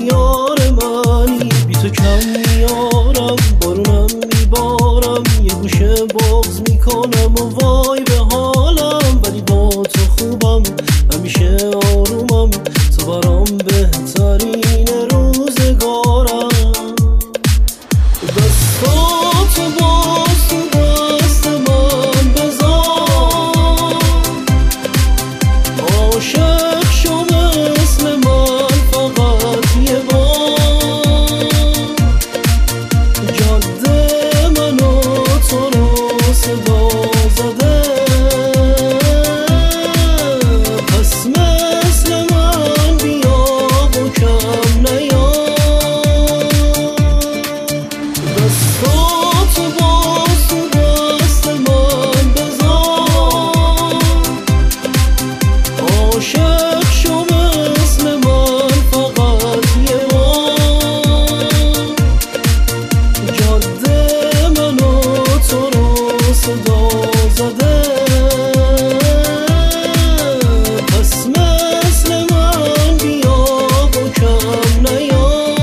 یار منی، بی تو کم میارم، بارونم میبارم، یه گوشه بغض میکنم و وای به حالم، ولی با تو خوبم، همیشه آرومم، تو برام بهترین روزگارم. دستاتو باز تو دست من بذار، عاشق شو مثل من فقط یه بار، جاده من و تو رو صدا زده، پس مثل من بیا و کم نیا. دستاتو باز تو دست من بذار، عاشق شو مثل من فقط یه بار، جاده من و تو رو صدا زده، پس مثل من بیا و کم نیا.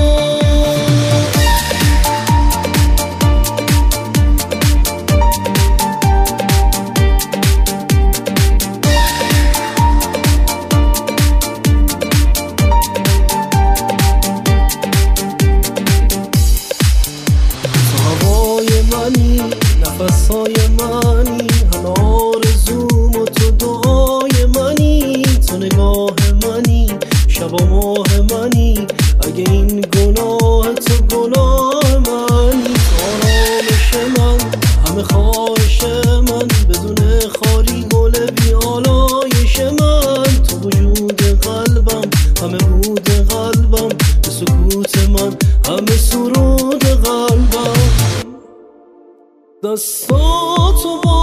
هوای منی، نفسهای منی، همه آرزوم و تو دعای منی، تو نگاه منی، شب و ماه منی، اگه این گناه تو گناه منی، تو آرامش من، همه خواهش من، بدون خالی گل بی آلایش من، تو وجود قلبم، همه بود قلبم، به سکوت من، همه سرود قلبم. دستاتو